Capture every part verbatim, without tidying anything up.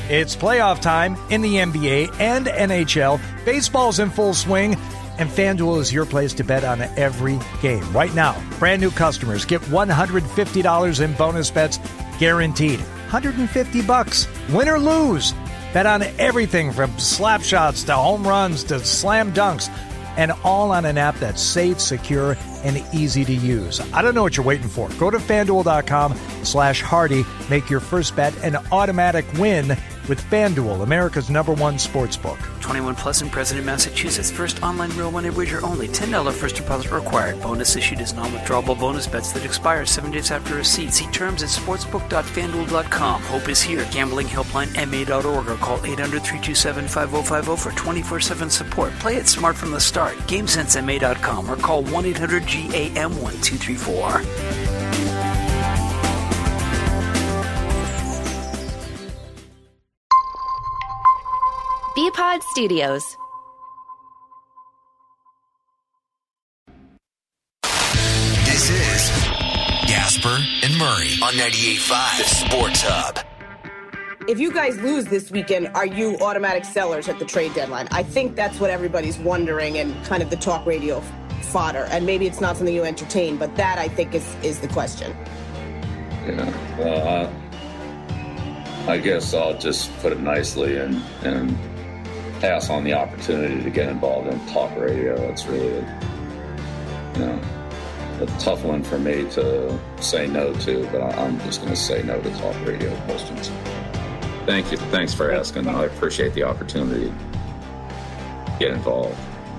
It's playoff time in the N B A and N H L. Baseball's in full swing, and FanDuel is your place to bet on every game. Right now, brand new customers get one hundred fifty dollars in bonus bets guaranteed. one hundred fifty bucks, win or lose. Bet on everything from slap shots to home runs to slam dunks, and all on an app that's safe, secure, and easy to use. I don't know what you're waiting for. Go to FanDuel.com slash Hardy. Make your first bet an automatic win with FanDuel, America's number one sports book. twenty-one plus and present in Massachusetts. First online real money wager only. ten dollars first deposit required. Bonus issued as non-withdrawable bonus bets that expire seven days after receipt. See terms at sportsbook dot fan duel dot com. Hope is here. Gambling helpline M A dot org or call eight hundred, three two seven, five oh five oh for twenty-four seven support. Play it smart from the start. game sense M A dot com or call one eight hundred G A M one two three four. B-Pod Studios. This is Gasper and Murray on ninety-eight point five, the Sports Hub. If you guys lose this weekend, are you automatic sellers at the trade deadline? I think that's what everybody's wondering and kind of the talk radio fodder. And maybe it's not something you entertain, but that I think is, is the question. Yeah, well, I, I guess I'll just put it nicely and, and pass on the opportunity to get involved in talk radio. It's really, a, you know, a tough one for me to say no to, but I'm just going to say no to talk radio questions. Thank you. Thanks for asking. I appreciate the opportunity to get involved.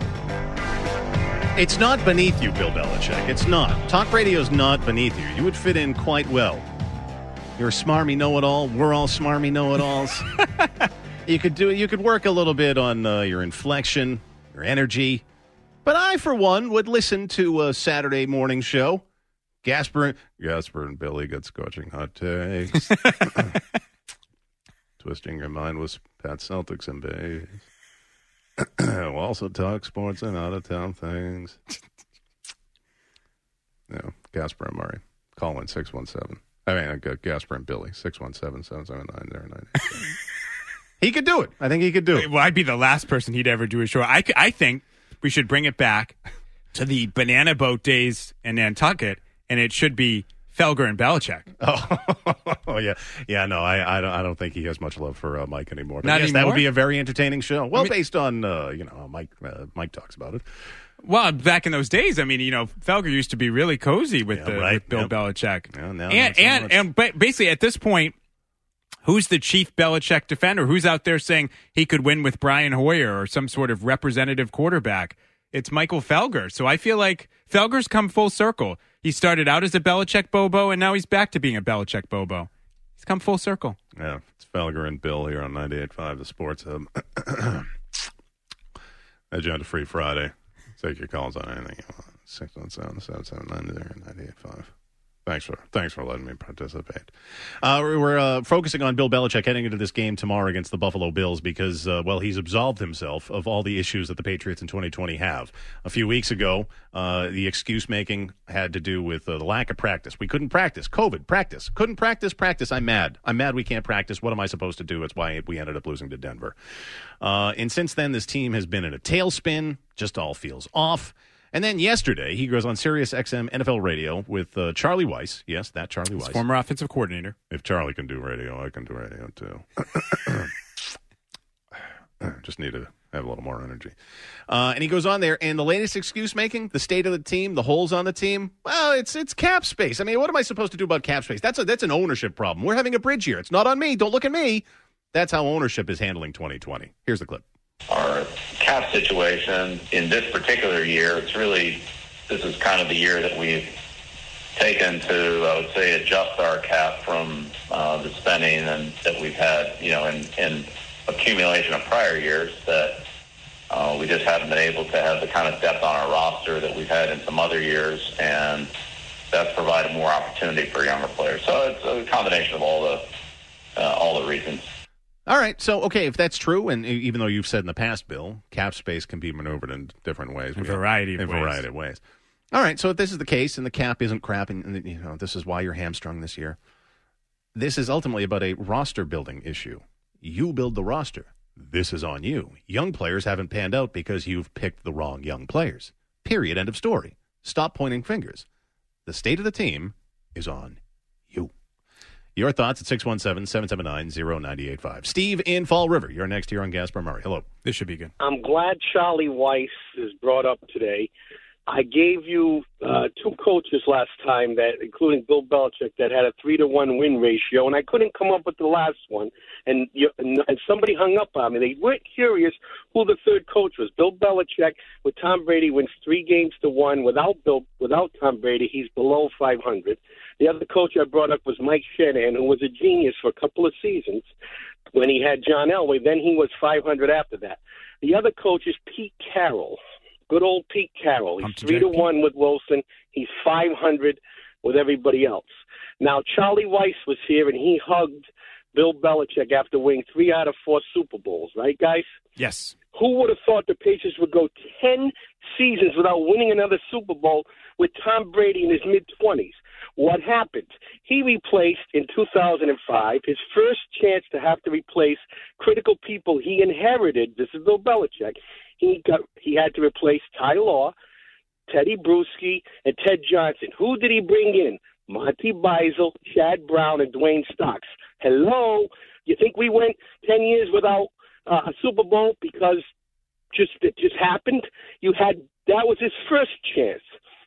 It's not beneath you, Bill Belichick. It's not. Talk radio's not beneath you. You would fit in quite well. You're a smarmy know-it-all. We're all smarmy know-it-alls. You could do. You could work a little bit on uh, your inflection, your energy. But I, for one, would listen to a Saturday morning show. Gasper, Gasper and Billy get scorching hot takes. Twisting your mind with Pat Celtics and Bays. We'll also talk sports and out-of-town things. Yeah, Gasper and Murray. Call in six one seven. I mean, I got Gasper and Billy, six one seven, seven seven nine, zero nine eight. He could do it. I think he could do it. Well, I'd be the last person he'd ever do a show. I, I think we should bring it back to the banana boat days in Nantucket, and it should be Felger and Belichick. Oh, oh yeah. Yeah, no, I I don't, I don't think he has much love for uh, Mike anymore. But Not yes, anymore? that would be a very entertaining show. Well, I mean, based on, uh, you know, Mike uh, Mike talks about it. Well, back in those days, I mean, you know, Felger used to be really cozy with, Yeah, the, right. with Bill Yep. Belichick. Yeah, now and not so and, much. and ba- basically, at this point, who's the chief Belichick defender? Who's out there saying he could win with Brian Hoyer or some sort of representative quarterback? It's Michael Felger. So I feel like Felger's come full circle. He started out as a Belichick Bobo, and now he's back to being a Belichick Bobo. He's come full circle. Yeah, it's Felger and Bill here on ninety-eight point five, the Sports Hub. Agenda Free Friday. Take your calls on anything you want. six one seven, seven seven nine, zero nine eight five. Thanks for thanks for letting me participate. Uh, we're we're uh, focusing on Bill Belichick heading into this game tomorrow against the Buffalo Bills because, uh, well, he's absolved himself of all the issues that the Patriots in twenty twenty have. A few weeks ago, uh, the excuse-making had to do with uh, the lack of practice. We couldn't practice. COVID, practice. Couldn't practice, practice. I'm mad. I'm mad we can't practice. What am I supposed to do? It's why we ended up losing to Denver. Uh, and since then, this team has been in a tailspin. Just all feels off. And then yesterday, he goes on Sirius X M N F L Radio with uh, Charlie Weiss. Yes, that Charlie Weiss. Former offensive coordinator. If Charlie can do radio, I can do radio too. Just need to have a little more energy. Uh, and he goes on there, and the latest excuse making, the state of the team, the holes on the team, well, it's it's cap space. I mean, what am I supposed to do about cap space? That's a, that's an ownership problem. We're having a bridge here. It's not on me. Don't look at me. That's how ownership is handling twenty twenty. Here's the clip. Our cap situation in this particular year, it's really, this is kind of the year that we've taken to, I would say, adjust our cap from uh, the spending and that we've had, you know, in, in accumulation of prior years that uh, we just haven't been able to have the kind of depth on our roster that we've had in some other years, and that's provided more opportunity for younger players. So it's a combination of all the uh, all the reasons. All right, so, okay, if that's true, and even though you've said in the past, Bill, cap space can be maneuvered in different ways. A variety of in ways. a variety of ways. All right, so if this is the case and the cap isn't crap, and, and you know this is why you're hamstrung this year, this is ultimately about a roster-building issue. You build the roster. This is on you. Young players haven't panned out because you've picked the wrong young players. Period. End of story. Stop pointing fingers. The state of the team is on you. Your thoughts at six one seven, seven seven nine, zero nine eight five. Steve in Fall River. You're next here on Gasper Murray. Hello. This should be good. I'm glad Charlie Weiss is brought up today. I gave you uh, two coaches last time, that, including Bill Belichick, that had a three to one win ratio, and I couldn't come up with the last one. And, you, and, and somebody hung up on me. They weren't curious who the third coach was. Bill Belichick with Tom Brady wins three games to one. Without Bill, without Tom Brady, he's below five hundred. The other coach I brought up was Mike Shanahan, who was a genius for a couple of seasons when he had John Elway. Then he was five hundred after that. The other coach is Pete Carroll. Good old Pete Carroll. He's three to one with Wilson. He's five hundred with everybody else. Now, Charlie Weiss was here, and he hugged Bill Belichick after winning three out of four Super Bowls. Right, guys? Yes. Who would have thought the Patriots would go ten seasons without winning another Super Bowl with Tom Brady in his mid-twenties? What happened? He replaced, in two thousand five, his first chance to have to replace critical people he inherited. This is Bill Belichick. He got he had to replace Ty Law, Teddy Bruschi, and Ted Johnson. Who did he bring in? Monty Beisel, Chad Brown, and Dwayne Stocks. Hello? You think we went ten years without uh, a Super Bowl because just it just happened? You had that was his first chance.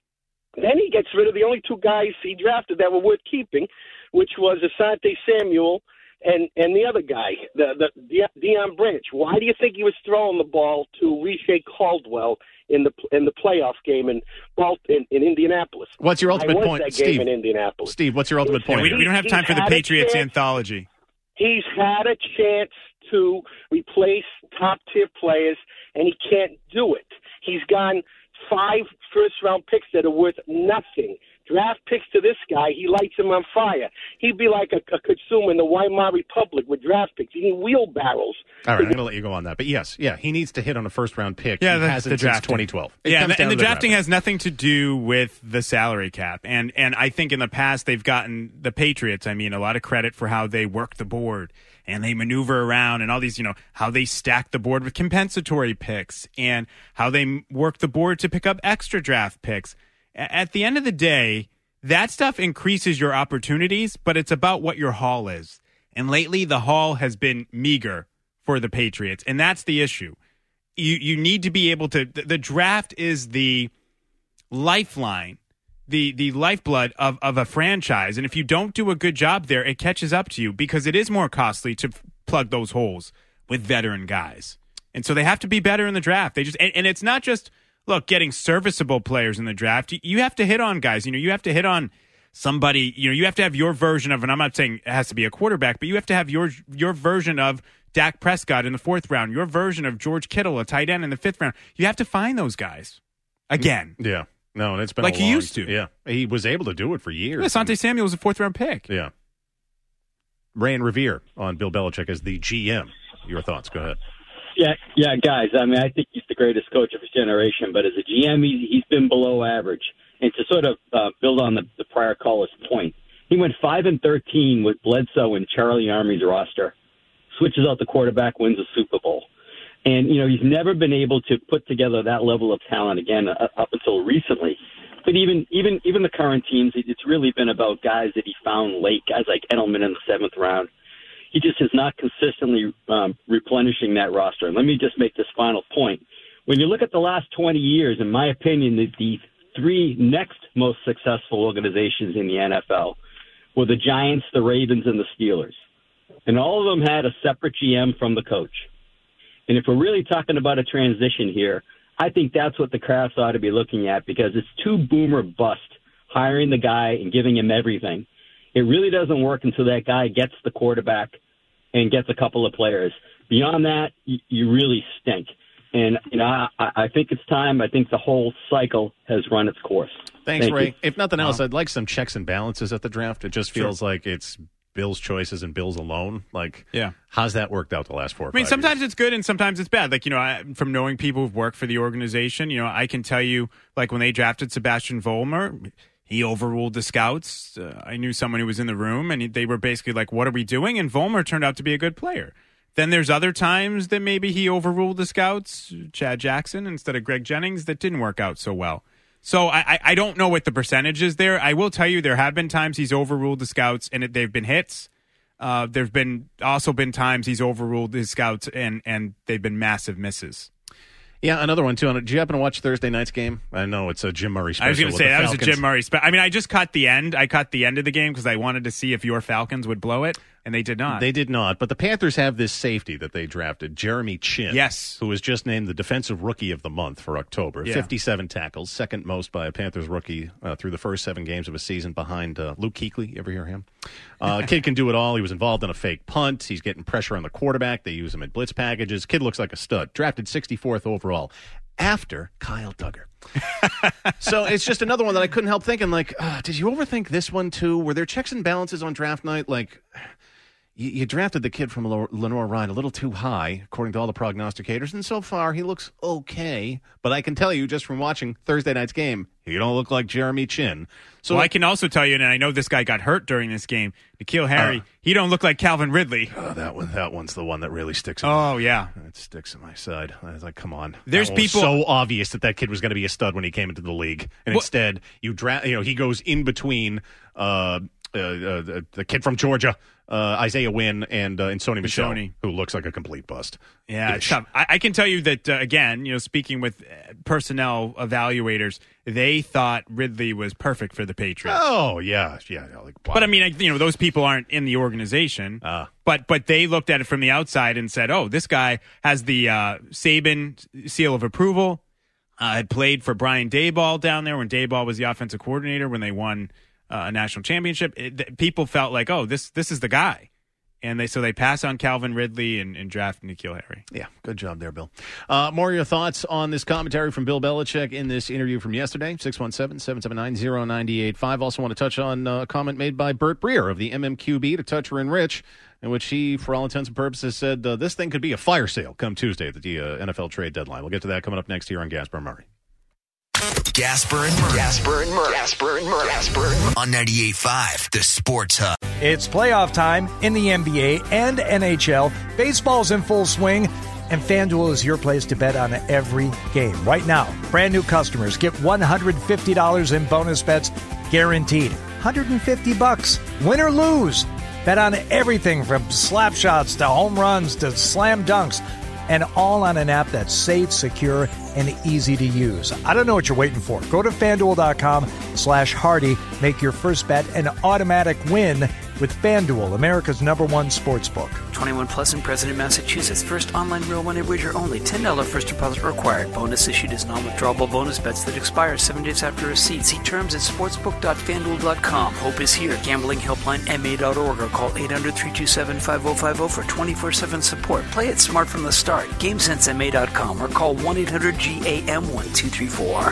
Then he gets rid of the only two guys he drafted that were worth keeping, which was Asante Samuel and and the other guy, the the De- Deion Branch. Why do you think he was throwing the ball to Riche Caldwell in the in the playoff game in in, in Indianapolis? What's your ultimate I was point, that Steve? game in Indianapolis. Steve, what's your ultimate point? Yeah, we, we don't have time for the Patriots anthology. He's had a chance to replace top-tier players, and he can't do it. He's gone five first-round picks that are worth nothing. Draft picks to this guy, he lights him on fire. He'd be like a, a consumer in the Weimar Republic with draft picks. He needs wheelbarrows. All right, I'm going to let you go on that. But yes, yeah, he needs to hit on a first-round pick. Yeah, he that's hasn't the since drafting. twenty twelve. It yeah, comes and, down and the, to the drafting drafting has nothing to do with the salary cap. And and I think in the past they've gotten the Patriots, I mean, a lot of credit for how they work the board and they maneuver around and all these, you know, how they stack the board with compensatory picks and how they work the board to pick up extra draft picks. At the end of the day, that stuff increases your opportunities, but it's about what your haul is. And lately, the haul has been meager for the Patriots, and that's the issue. You you need to be able to. The, the draft is the lifeline, the the lifeblood of, of a franchise, and if you don't do a good job there, it catches up to you because it is more costly to f- plug those holes with veteran guys, and so they have to be better in the draft. They just and, and it's not just. Look, getting serviceable players in the draft, you have to hit on guys. You know, you have to hit on somebody. You know, you have to have your version of, and I'm not saying it has to be a quarterback, but you have to have your your version of Dak Prescott in the fourth round, your version of George Kittle, a tight end in the fifth round. You have to find those guys again. Yeah, no, and it's been like a he long, used to. Yeah, he was able to do it for years. Yeah, Asante Samuel was a fourth round pick. Yeah. Ray and Revere on Bill Belichick as the G M. Your thoughts? Go ahead. Yeah, yeah, guys. I mean, I think he's the greatest coach of his generation, but as a G M, he, he's been below average. And to sort of uh, build on the, the prior caller's point, he went five and thirteen with Bledsoe and Charlie Army's roster, switches out the quarterback, wins a Super Bowl. And, you know, he's never been able to put together that level of talent again uh, up until recently. But even even even the current teams, it's really been about guys that he found late, guys like Edelman in the seventh round. He just is not consistently um, replenishing that roster. And let me just make this final point. When you look at the last twenty years, in my opinion, the, the three next most successful organizations in the N F L were the Giants, the Ravens, and the Steelers. And all of them had a separate G M from the coach. And if we're really talking about a transition here, I think that's what the Crafts ought to be looking at, because it's too boom or bust hiring the guy and giving him everything. It really doesn't work until that guy gets the quarterback and gets a couple of players. Beyond that, you, you really stink. And, you know, I, I think it's time. I think the whole cycle has run its course. Thanks, Thank Ray. you. If nothing else, Uh-huh. I'd like some checks and balances at the draft. It just feels like it's Bill's choices and Bill's alone. Like, Yeah. how's that worked out the last four or I mean, five sometimes years? it's good and sometimes it's bad. Like, you know, I, from knowing people who've worked for the organization, you know, I can tell you, like, when they drafted Sebastian Vollmer, he overruled the scouts. Uh, I knew someone who was in the room, and he, they were basically like, what are we doing? And Vollmer turned out to be a good player. Then there's other times that maybe he overruled the scouts, Chad Jackson instead of Greg Jennings, that didn't work out so well. So I, I don't know what the percentage is there. I will tell you there have been times he's overruled the scouts and it, they've been hits. Uh, there's been also been times he's overruled his scouts and, and they've been massive misses. Yeah, another one, too. Did you happen to watch Thursday night's game? I know it's a Jim Murray special. I was going to say, that Falcons. was a Jim Murray special. I mean, I just caught the end. I caught the end of the game because I wanted to see if your Falcons would blow it, and they did not. They did not. But the Panthers have this safety that they drafted, Jeremy Chin. Yes. Who was just named the Defensive Rookie of the Month for October. Yeah. fifty-seven tackles, second most by a Panthers rookie uh, through the first seven games of a season behind uh, Luke Kuechly. You ever hear him? Uh, kid can do it all. He was involved in a fake punt. He's getting pressure on the quarterback. They use him in blitz packages. Kid looks like a stud. Drafted sixty-fourth overall. After Kyle Duggar. So it's just another one that I couldn't help thinking, like, uh, did you overthink this one, too? Were there checks and balances on draft night? Like, you, you drafted the kid from Lenore Ryan a little too high, according to all the prognosticators, and so far he looks okay. But I can tell you, just from watching Thursday night's game, he don't look like Jeremy Chin. So well, I can also tell you, and I know this guy got hurt during this game, N'Keal Harry, uh, he don't look like Calvin Ridley. Oh, that one, that one's the one that really sticks in Oh, my, yeah. It sticks in my side. I was like, come on. There's that one was people so obvious that that kid was going to be a stud when he came into the league. And well, instead, you dra- you know, he goes in between uh, uh, uh, the, the kid from Georgia, uh, Isaiah Wynn, and, uh, and Sony Michel, Sony. who looks like a complete bust. Yeah, it's tough. I, I can tell you that, uh, again, you know, speaking with personnel evaluators, they thought Ridley was perfect for the Patriots. Oh, yeah. yeah like, wow. But, I mean, you know, those people aren't in the organization. Uh, but but they looked at it from the outside and said, oh, this guy has the uh, Saban seal of approval. Uh, had played for Brian Daboll down there when Daboll was the offensive coordinator when they won uh, a national championship. It, th- people felt like, oh, this this is the guy. And they so they pass on Calvin Ridley and, and draft N'Keal Harry. Yeah, good job there, Bill. Uh, more of your thoughts on this commentary from Bill Belichick in this interview from yesterday, six one seven, seven seven nine, zero nine eight five. Also want to touch on a comment made by Bert Breer of the M M Q B to Toucher and Rich, in which he, for all intents and purposes, said uh, this thing could be a fire sale come Tuesday at the uh, N F L trade deadline. We'll get to that coming up next here on Gasper and Murray. Gasper and Murray. Gasper and Murray. Gasper and Murray. Gasper and Murray. On ninety-eight point five, the Sports Hub. It's playoff time in the N B A and N H L. Baseball's in full swing, and FanDuel is your place to bet on every game. Right now, brand new customers get one hundred fifty dollars in bonus bets guaranteed. one hundred fifty bucks, win or lose. Bet on everything from slap shots to home runs to slam dunks, and all on an app that's safe, secure, and easy to use. I don't know what you're waiting for. Go to FanDuel.com slash Hardy. Make your first bet an automatic win with FanDuel, America's number one sports book. twenty-one plus in President, Massachusetts. First online real money wager only. ten dollars first deposit required. Bonus issued as non-withdrawable bonus bets that expire seven days after receipt. See terms at sportsbook dot fanduel dot com. Hope is here. Gambling helpline M A dot org or call eight hundred, three two seven, five oh five oh for twenty-four seven support. Play it smart from the start. game sense M A dot com or call one eight hundred G A M one two three four.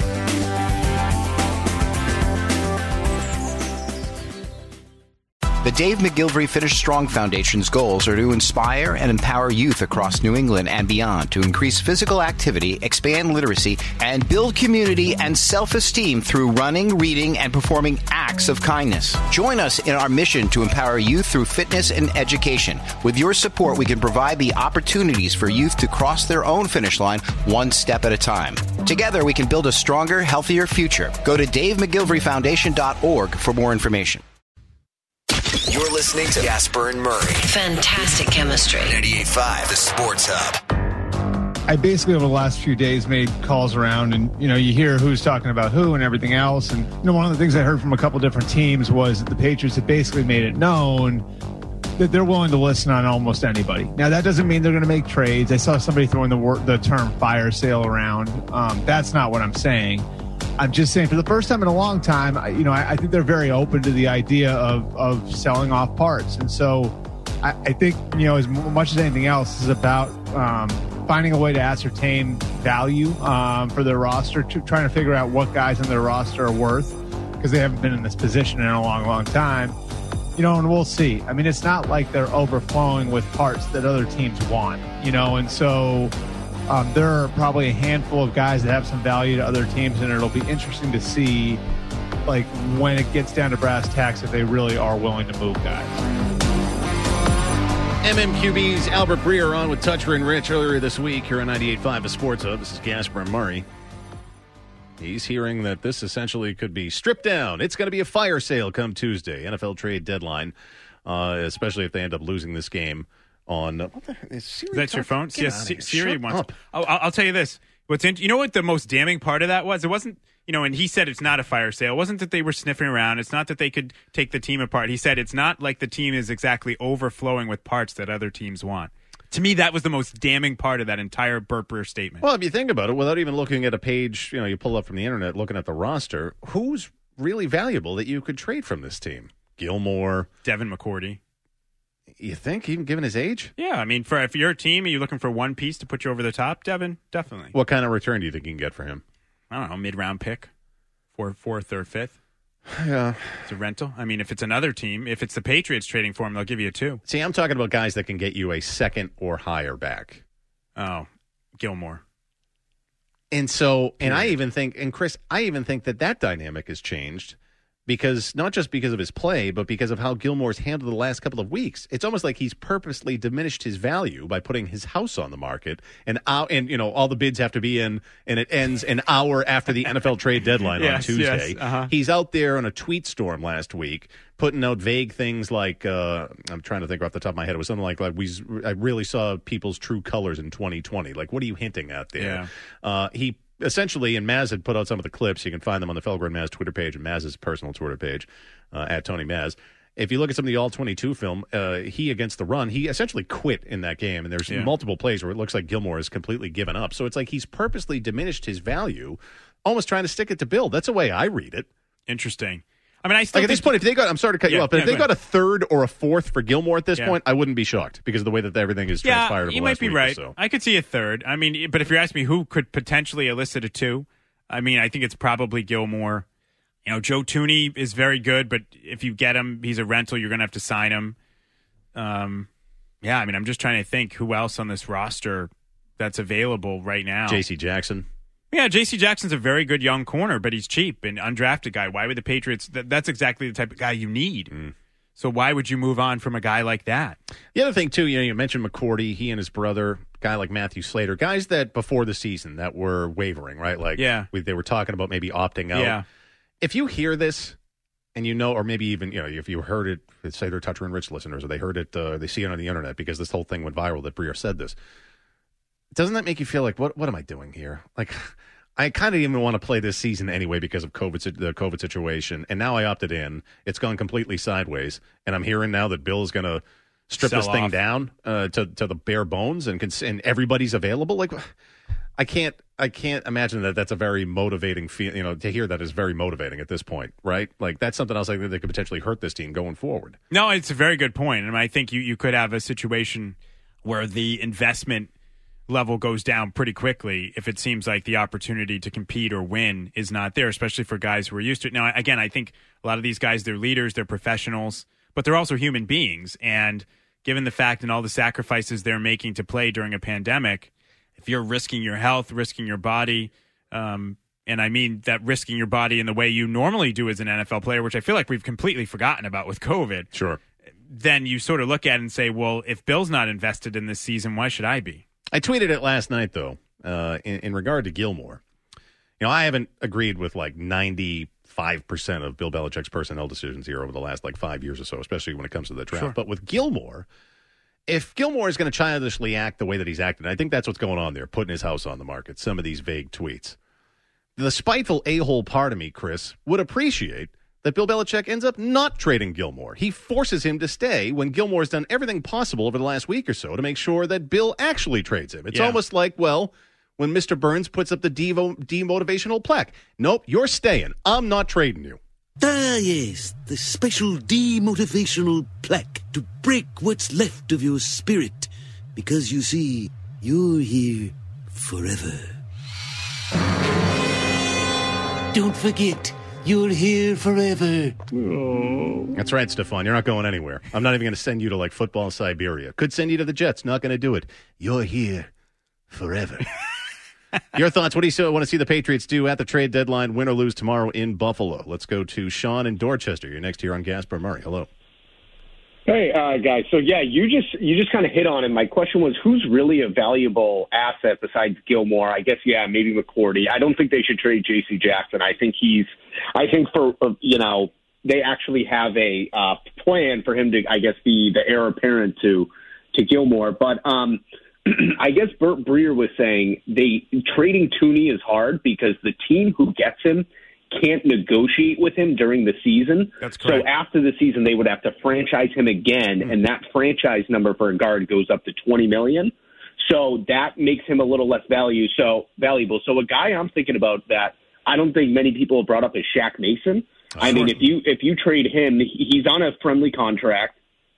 The Dave McGilvery Finish Strong Foundation's goals are to inspire and empower youth across New England and beyond to increase physical activity, expand literacy, and build community and self-esteem through running, reading, and performing acts of kindness. Join us in our mission to empower youth through fitness and education. With your support, we can provide the opportunities for youth to cross their own finish line one step at a time. Together, we can build a stronger, healthier future. Go to dave mcgilvery foundation dot org for more information. You're listening to Gasper and Murray. Fantastic chemistry. ninety-eight point five, the Sports Hub. I basically, over the last few days, made calls around, and, you know, you hear who's talking about who and everything else. And, you know, one of the things I heard from a couple different teams was that the Patriots have basically made it known that they're willing to listen on almost anybody. Now, that doesn't mean they're going to make trades. I saw somebody throwing the, word, the term fire sale around. Um, that's not what I'm saying. I'm just saying, for the first time in a long time, I, you know, I, I think they're very open to the idea of, of selling off parts. And so I, I think, you know, as much as anything else, this is about um, finding a way to ascertain value um, for their roster, to, trying to figure out what guys in their roster are worth, because they haven't been in this position in a long, long time. You know, and we'll see. I mean, it's not like they're overflowing with parts that other teams want, you know, and so... Um, there are probably a handful of guys that have some value to other teams, and it'll be interesting to see, like, when it gets down to brass tacks, if they really are willing to move guys. M M Q B's Albert Breer on with Toucher and Rich earlier this week here on ninety-eight point five, the Sports Hub. This is Gasper and Murray. He's hearing that this essentially could be stripped down. It's going to be a fire sale come Tuesday, N F L trade deadline, uh, especially if they end up losing this game on uh, what the is Siri That's your phone? Get Yes, out of here. Siri Shut wants. up. Oh, I'll, I'll tell you this. What's in, you know what the most damning part of that was? It wasn't, you know, and he said it's not a fire sale. It wasn't that they were sniffing around. It's not that they could take the team apart. He said it's not like the team is exactly overflowing with parts that other teams want. To me, that was the most damning part of that entire Burper statement. Well, if you think about it, without even looking at a page, you know, you pull up from the internet, looking at the roster, who's really valuable that you could trade from this team? Gilmore, Devin McCourty. You think, even given his age? Yeah, I mean, for if you're a team and you're looking for one piece to put you over the top, Devin, definitely. What kind of return do you think you can get for him? I don't know, mid-round pick, fourth, fourth, third, fifth. Yeah. It's a rental. I mean, if it's another team, if it's the Patriots trading for him, they'll give you a two. See, I'm talking about guys that can get you a second or higher back. Oh, Gilmore. And so, and I even think, and Chris, I even think that that dynamic has changed because not just because of his play, but because of how Gilmore's handled the last couple of weeks. It's almost like he's purposely diminished his value by putting his house on the market, and uh, and you know all the bids have to be in, and it ends an hour after the N F L trade deadline yes, on Tuesday. Yes, uh-huh. He's out there on a tweet storm last week, putting out vague things like uh, I'm trying to think off the top of my head. It was something like like we I really saw people's true colors in twenty twenty. Like, what are you hinting at there? Yeah. Uh, he. Essentially, and Maz had put out some of the clips. You can find them on the Felger and Maz Twitter page and Maz's personal Twitter page, uh, at Tony Maz. If you look at some of the all twenty-two film, uh, he against the run, he essentially quit in that game. And there's Yeah. multiple plays where it looks like Gilmore has completely given up. So it's like he's purposely diminished his value, almost trying to stick it to Bill. That's the way I read it. Interesting. I mean, I still like at this point, if they got, I'm sorry to cut Yeah, you off, but yeah, if they go got a third or a fourth for Gilmore at this Yeah. point, I wouldn't be shocked because of the way that everything is Yeah, transpired over the you last might be week or right. so. I could see a third. I mean, but if you're asking me who could potentially elicit a two, I mean, I think it's probably Gilmore. You know, Joe Tooney is very good, but if you get him, he's a rental. You're going to have to sign him. Um, yeah, I mean, I'm just trying to think who else on this roster that's available right now. J C Jackson. Yeah, J C Jackson's a very good young corner, but he's cheap and undrafted guy. Why would the Patriots? That, that's exactly the type of guy you need. Mm. So why would you move on from a guy like that? The other thing, too, you know, you mentioned McCourty, he and his brother, guy like Matthew Slater, guys that before the season that were wavering, right? Like, Yeah. we, they were talking about maybe opting out. Yeah. If you hear this and you know, or maybe even, you know, if you heard it, say they're Toucher and Rich listeners, or they heard it, uh, they see it on the internet because this whole thing went viral that Breer said this, doesn't that make you feel like, what, what am I doing here? Like, I kind of even want to play this season anyway because of COVID, the COVID situation, and now I opted in. It's gone completely sideways, and I'm hearing now that Bill is going to strip Sell this thing off. down uh, to to the bare bones, and cons- and everybody's available. Like, I can't I can't imagine that that's a very motivating feel. You know, to hear that is very motivating at this point, right? Like, that's something else I think that could potentially hurt this team going forward. No, it's a very good point. And I think you, you could have a situation where the investment level goes down pretty quickly if it seems like the opportunity to compete or win is not there, especially for guys who are used to it. Now, again, I think a lot of these guys, they're leaders, they're professionals, but they're also human beings. And given the fact and all the sacrifices they're making to play during a pandemic, if you're risking your health, risking your body, um, and I mean that risking your body in the way you normally do as an N F L player, which I feel like we've completely forgotten about with COVID. Sure. Then you sort of look at it and say, well, if Bill's not invested in this season, why should I be? I tweeted it last night, though, uh, in, in regard to Gilmore. You know, I haven't agreed with like ninety-five percent of Bill Belichick's personnel decisions here over the last like five years or so, especially when it comes to the draft. Sure. But with Gilmore, if Gilmore is going to childishly act the way that he's acting, I think that's what's going on there, putting his house on the market, some of these vague tweets. The spiteful a-hole part of me, Chris, would appreciate that Bill Belichick ends up not trading Gilmore. He forces him to stay when Gilmore's done everything possible over the last week or so to make sure that Bill actually trades him. It's Yeah. almost like, well, when Mister Burns puts up the devo- demotivational plaque. Nope, you're staying. I'm not trading you. Ah, yes, the special demotivational plaque to break what's left of your spirit. Because, you see, you're here forever. Don't forget, you're here forever. That's right, Stefan. You're not going anywhere. I'm not even going to send you to, like, football Siberia. Could send you to the Jets. Not going to do it. You're here forever. Your thoughts? What do you want to see the Patriots do at the trade deadline, win or lose tomorrow in Buffalo? Let's go to Sean in Dorchester. You're next here on Gasper Murray. Hello. Hey, uh, guys. So, yeah, you just you just kind of hit on it. My question was, who's really a valuable asset besides Gilmore? I guess, yeah, maybe McCourty. I don't think they should trade J C Jackson. I think he's – I think for, uh, you know, they actually have a uh, plan for him to, I guess, be the heir apparent to, to Gilmore. But um, I guess Bert Breer was saying they trading Tooney is hard because the team who gets him – can't negotiate with him during the season. That's correct. So after the season, they would have to franchise him again, mm-hmm. and that franchise number for a guard goes up to twenty million dollars. So that makes him a little less value, so valuable. So a guy I'm thinking about that I don't think many people have brought up is Shaq Mason. Oh, I mean, if you if you trade him, he's on a friendly contract.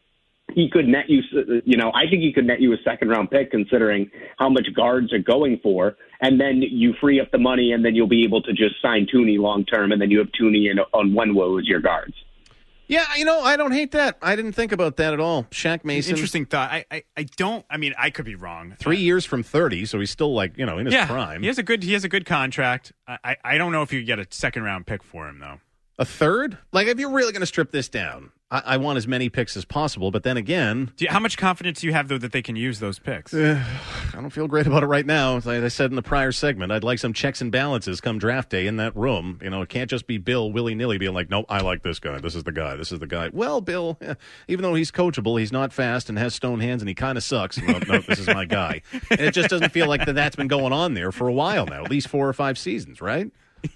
He could net you, you know, I think he could net you a second round pick considering how much guards are going for. And then you free up the money and then you'll be able to just sign Tooney long term. And then you have Tooney and on Wenwo as your guards. Yeah, you know, I don't hate that. I didn't think about that at all. Shaq Mason. Interesting thought. I, I, I don't, I mean, I could be wrong. Three years from thirty, so he's still like, you know, in his yeah, prime. He has a good, he has a good contract. I, I, I don't know if you could get a second round pick for him though. A third? Like, if you're really going to strip this down, I, I want as many picks as possible. But then again, do you, how much confidence do you have though that they can use those picks? Uh, I don't feel great about it right now. As I said in the prior segment, I'd like some checks and balances come draft day in that room. You know, it can't just be Bill willy nilly being like, "Nope, I like this guy. This is the guy. This is the guy." Well, Bill, eh, even though he's coachable, he's not fast and has stone hands, and he kind of sucks. No, no, this is my guy. And it just doesn't feel like that. That's been going on there for a while now, at least four or five seasons, right?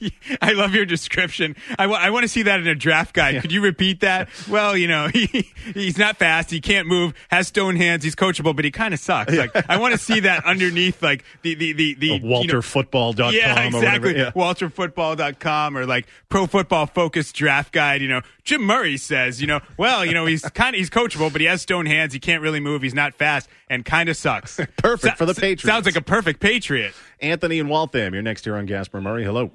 I love your description. I, w- I want to see that in a draft guide. Yeah. Could you repeat that? Well, you know, he he's not fast. He can't move. Has stone hands. He's coachable, but he kind of sucks. Like I want to see that underneath, like the the the, the Walter Football dot com. Yeah, exactly. Yeah. Walter Football dot com or like Pro Football Focus draft guide. You know, Jim Murray says, you know, well, you know, he's kind of he's coachable, but he has stone hands. He can't really move. He's not fast and kind of sucks. Perfect so, for the Patriots. Sounds like a perfect Patriot. Anthony and Waltham, you're next here on Gasper Murray. Hello.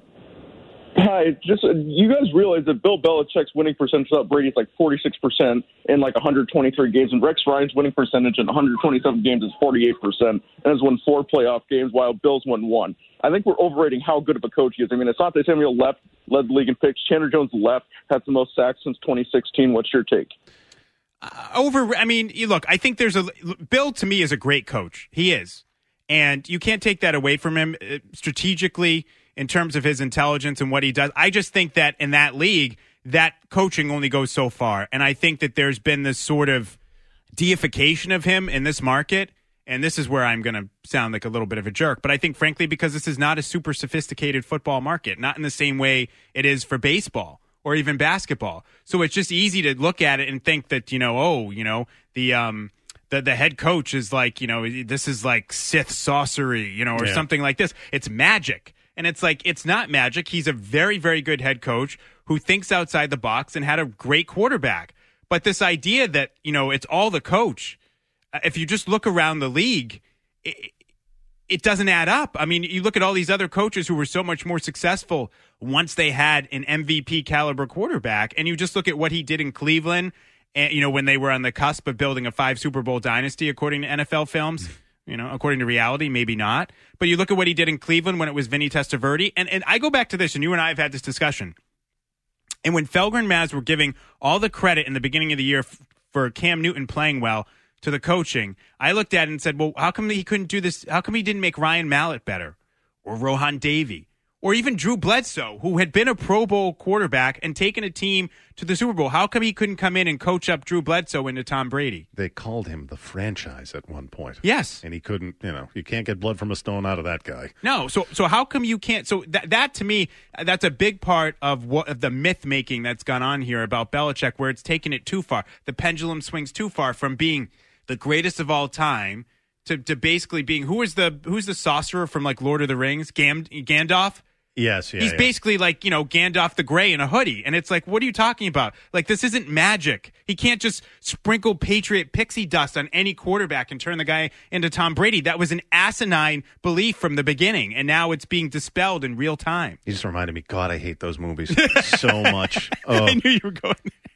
Hi, just you guys realize that Bill Belichick's winning percentage without Brady is like forty-six percent in like one hundred twenty-three games, and Rex Ryan's winning percentage in one hundred twenty-seven games is forty-eight percent, and has won four playoff games while Bill's won one. I think we're overrating how good of a coach he is. I mean, Asante Samuel left, led the league in picks. Chandler Jones left, had the most sacks since twenty sixteen. What's your take? Uh, over, I mean, you look, I think there's a Bill to me is a great coach. He is, and you can't take that away from him uh, strategically. In terms of his intelligence and what he does. I just think that in that league, that coaching only goes so far. And I think that there's been this sort of deification of him in this market. And this is where I'm going to sound like a little bit of a jerk. But I think, frankly, because this is not a super sophisticated football market, not in the same way it is for baseball or even basketball. So it's just easy to look at it and think that, you know, oh, you know, the um, the, the head coach is like, you know, this is like Sith sorcery, you know, or yeah. something like this. It's magic. And it's like, it's not magic. He's a very, very good head coach who thinks outside the box and had a great quarterback. But this idea that, you know, it's all the coach, if you just look around the league, it, it doesn't add up. I mean, you look at all these other coaches who were so much more successful once they had an M V P caliber quarterback. And you just look at what he did in Cleveland, and, you know, when they were on the cusp of building a five Super Bowl dynasty, according to N F L films. You know, according to reality, maybe not. But you look at what he did in Cleveland when it was Vinny Testaverde. And, and I go back to this, and you and I have had this discussion. And when Felger and Maz were giving all the credit in the beginning of the year f- for Cam Newton playing well to the coaching, I looked at it and said, well, how come he couldn't do this? How come he didn't make Ryan Mallett better? Or Rohan Davey? Or even Drew Bledsoe, who had been a Pro Bowl quarterback and taken a team to the Super Bowl. How come he couldn't come in and coach up Drew Bledsoe into Tom Brady? They called him the franchise at one point. Yes. And he couldn't, you know, you can't get blood from a stone out of that guy. No. So so how come you can't? So that, that to me, that's a big part of what of the myth making that's gone on here about Belichick, where it's taken it too far. The pendulum swings too far from being the greatest of all time to, to basically being, who is the who's the sorcerer from like Lord of the Rings? Gam, Gandalf? Yes, yeah. He's yeah. basically like, you know, Gandalf the Grey in a hoodie. And it's like, what are you talking about? Like, this isn't magic. He can't just sprinkle Patriot pixie dust on any quarterback and turn the guy into Tom Brady. That was an asinine belief from the beginning. And now it's being dispelled in real time. You just reminded me, God, I hate those movies so much. Oh. I knew you were going there.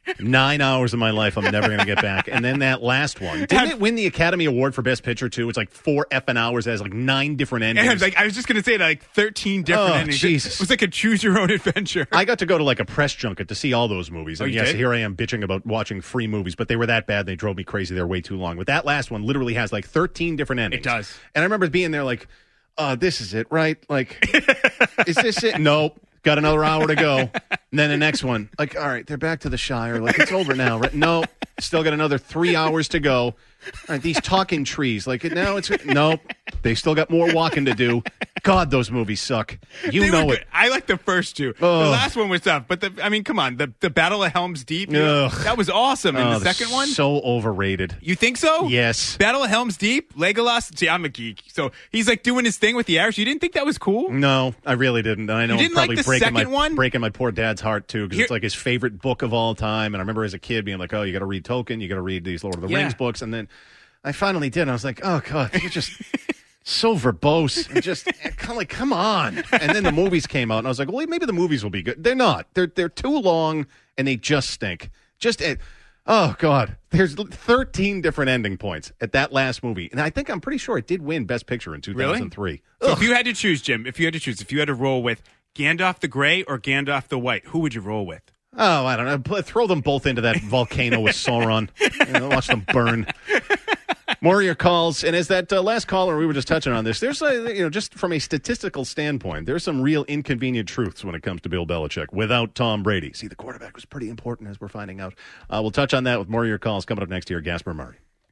Nine hours of my life I'm never going to get back. And then that last one. Didn't it win the Academy Award for Best Picture, too? It's like four effing hours. It has like nine different endings. And like, I was just going to say, like, thirteen different Oh, endings. Jesus. It was like a choose-your-own-adventure. I got to go to like a press junket to see all those movies. Oh, And you yes, did? here I am bitching about watching free movies, but they were that bad. They drove me crazy. They're way too long. But that last one literally has like thirteen different endings. It does. And I remember being there like, uh, this is it, right? Like, is this it? Nope. Got another hour to go. And then the next one, like, all right, they're back to the Shire. Like, it's over now. Right? No, still got another three hours to go. All right, these talking trees. Like, now it's, nope. They still got more walking to do. God, those movies suck. You They know were it. good. I like the first two. Ugh. The last one was tough, but the, I mean, come on, the the Battle of Helm's Deep, you know, Ugh. that was awesome. And Oh, the second one, so overrated. you think so? Yes. Battle of Helm's Deep, Legolas. See, I'm a geek, so he's like doing his thing with the arrows. You didn't think that was cool? No, I really didn't. I know You I'm didn't like probably the breaking my second one? breaking my poor dad's heart too, because Here- it's like his favorite book of all time. And I remember as a kid being like, "Oh, you got to read Tolkien, you got to read these Lord of the Yeah. Rings books," and then I finally did. And I was like, "Oh God, they're just so verbose and just kind of like, come on." And then the movies came out, and I was like, "Well, maybe the movies will be good." They're not. They're they're too long, and they just stink. Just. Uh, Oh, God. There's thirteen different ending points at that last movie. And I think I'm pretty sure it did win Best Picture in two thousand three. So if you had to choose, Jim, if you had to choose, if you had to roll with Gandalf the Grey or Gandalf the White, who would you roll with? Oh, I don't know. Pl- Throw them both into that volcano with Sauron. You know, watch them burn. More of your calls. And as that uh, last caller, we were just touching on this, there's, a, you know, just from a statistical standpoint, there's some real inconvenient truths when it comes to Bill Belichick without Tom Brady. See, the quarterback was pretty important, as we're finding out. Uh, we'll touch on that with more of your calls coming up next here. Gasper Murray.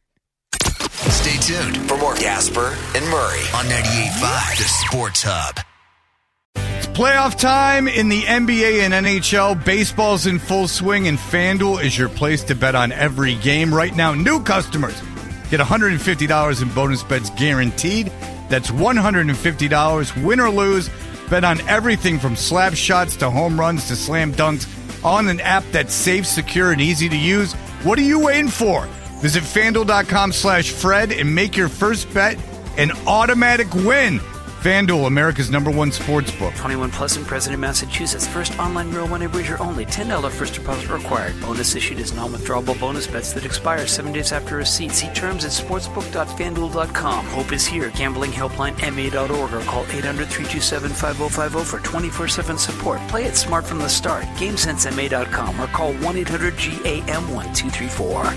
Stay tuned for more Gasper and Murray on ninety-eight point five, the Sports Hub. Playoff time in the N B A and N H L. Baseball's in full swing, and FanDuel is your place to bet on every game. Right now, new customers get one hundred fifty dollars in bonus bets guaranteed. That's one hundred fifty dollars, win or lose. Bet on everything from slap shots to home runs to slam dunks on an app that's safe, secure, and easy to use. What are you waiting for? Visit FanDuel.com slash Fred and make your first bet an automatic win. FanDuel, America's number one sports book. twenty-one plus in President, Massachusetts. First online real money wager only. ten dollars first deposit required. Bonus issued as non-withdrawable bonus bets that expire seven days after receipt. See terms at sportsbook dot fanduel dot com. Hope is here. Gambling helpline M A dot org or call eight hundred, three two seven, five oh five oh for twenty-four seven support. Play it smart from the start. game sense M A dot com or call one eight hundred G A M one two three four.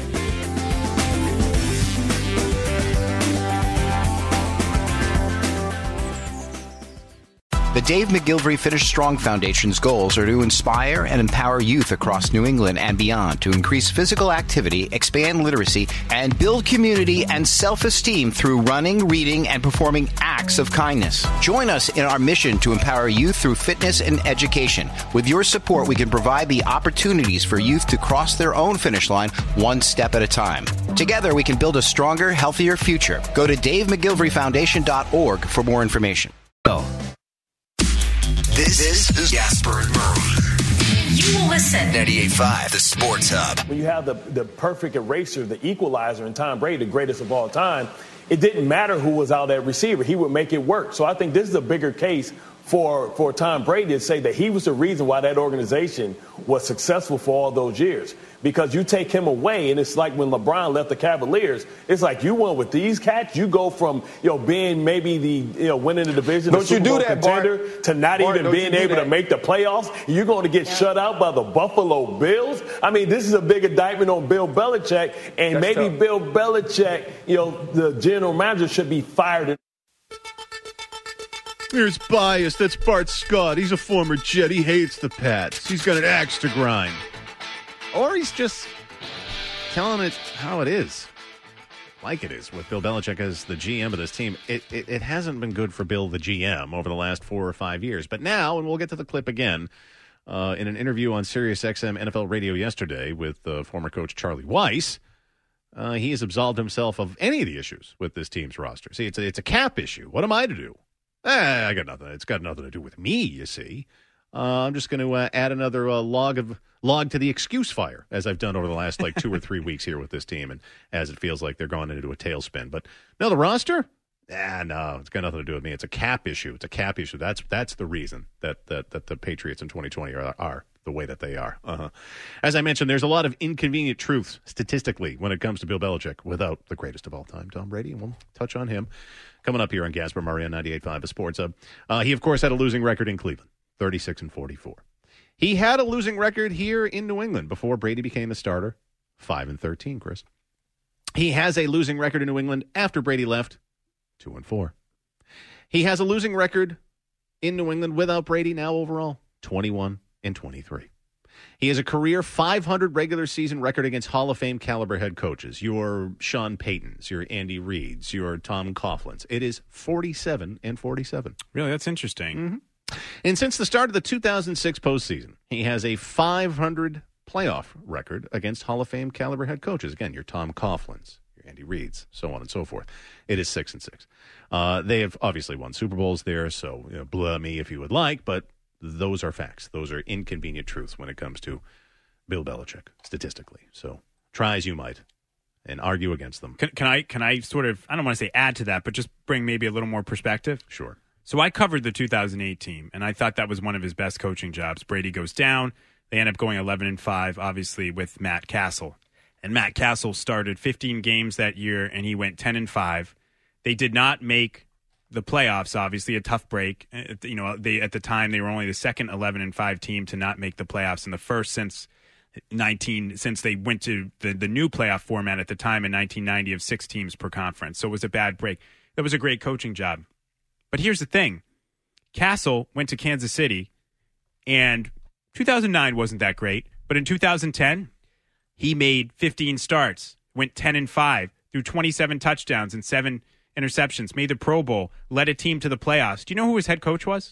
The Dave McGilvery Finish Strong Foundation's goals are to inspire and empower youth across New England and beyond to increase physical activity, expand literacy, and build community and self-esteem through running, reading, and performing acts of kindness. Join us in our mission to empower youth through fitness and education. With your support, we can provide the opportunities for youth to cross their own finish line one step at a time. Together, we can build a stronger, healthier future. Go to dave mcgilvery foundation dot org for more information. Go. This is Gasper and Murray. You will listen. ninety-eight point five, the Sports Hub. When you have the, the perfect eraser, the equalizer in Tom Brady, the greatest of all time, it didn't matter who was out at receiver. He would make it work. So I think this is a bigger case for, for Tom Brady to say that he was the reason why that organization was successful for all those years. Because you take him away, and it's like when LeBron left the Cavaliers, it's like you went with these cats, you go from, you know, being maybe the, you know, winning the division, Don't the Super you do Bowl that, contender, Bart. to not Bart, even don't being you do able that. to make the playoffs. You're going to get shut out by the Buffalo Bills. I mean, this is a big indictment on Bill Belichick, and That's maybe tough. Bill Belichick, you know, the general manager should be fired. Here's bias. That's Bart Scott. He's a former Jet. He hates the Pats. He's got an axe to grind. Or he's just telling it how it is. Like it is with Bill Belichick as the G M of this team. It, it, it hasn't been good for Bill, the G M, over the last four or five years. But now, and we'll get to the clip again, uh, in an interview on Sirius X M N F L Radio yesterday with uh, former coach Charlie Weiss, uh, he has absolved himself of any of the issues with this team's roster. See, it's a, it's a cap issue. What am I to do? Eh, I got nothing. It's got nothing to do with me, you see. Uh, I'm just going to uh, add another uh, log of log to the excuse fire, as I've done over the last like two or three weeks here with this team, and as it feels like they're going into a tailspin. But no, the roster, ah, no, it's got nothing to do with me. It's a cap issue. It's a cap issue. That's that's the reason that that, that the Patriots in twenty twenty are, are the way that they are. Uh-huh. As I mentioned, there's a lot of inconvenient truths statistically when it comes to Bill Belichick without the greatest of all time, Tom Brady, and we'll touch on him coming up here on Gasper Murray on ninety-eight point five, a Sports Hub. Uh, he, of course, had a losing record in Cleveland, thirty-six and forty-four. He had a losing record here in New England before Brady became the starter, five and thirteen, Chris. He has a losing record in New England after Brady left, two and four. He has a losing record in New England without Brady now overall, twenty-one and twenty-three. He has a career five hundred regular season record against Hall of Fame caliber head coaches. Your Sean Paytons, your Andy Reids, your Tom Coughlins. It is forty-seven and forty-seven. Really, that's interesting. Mm-hmm. And since the start of the two thousand six postseason, he has a five hundred playoff record against Hall of Fame caliber head coaches. Again, your Tom Coughlins, your Andy Reids, so on and so forth. It is six and six. Uh, they have obviously won Super Bowls there, so you know, blah me if you would like, but those are facts. Those are inconvenient truths when it comes to Bill Belichick, statistically. So try as you might and argue against them. Can, can I can I sort of, I don't want to say add to that, but just bring maybe a little more perspective? Sure. So I covered the two thousand eight team, and I thought that was one of his best coaching jobs. Brady goes down. They end up going eleven and five, obviously, with Matt Castle. And Matt Castle started fifteen games that year, and he went ten and five. They did not make the playoffs, obviously, a tough break. You know, they at the time, they were only the second eleven and five team to not make the playoffs, and the first since nineteen since they went to the, the new playoff format at the time in nineteen ninety of six teams per conference. So it was a bad break. That was a great coaching job. But here's the thing. Castle went to Kansas City, and two thousand nine wasn't that great. But in two thousand ten, he made fifteen starts, went ten and five, threw twenty-seven touchdowns and seven interceptions, made the Pro Bowl, led a team to the playoffs. Do you know who his head coach was?